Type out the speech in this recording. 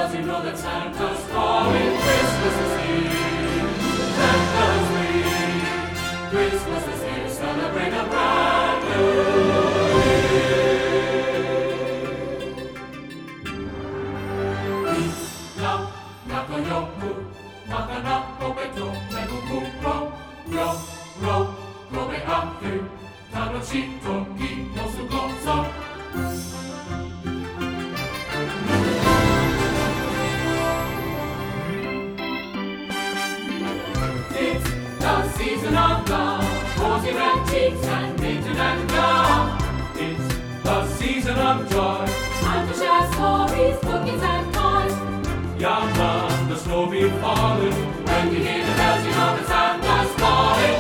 bells, you know that Santa's calling. Christmas is here, let us ring. Christmas is here, celebrate a brand new year. Na nakoyoku, makana popeto, nebukuko, ro, ro, robe aku, tanoshito, imosugozo. Season of love, rosy red cheeks and painted and love. It's the season of joy, time to share stories, cookies and toys. Yalla, the snow be falling. When you hear the bells, you know that Santa's calling.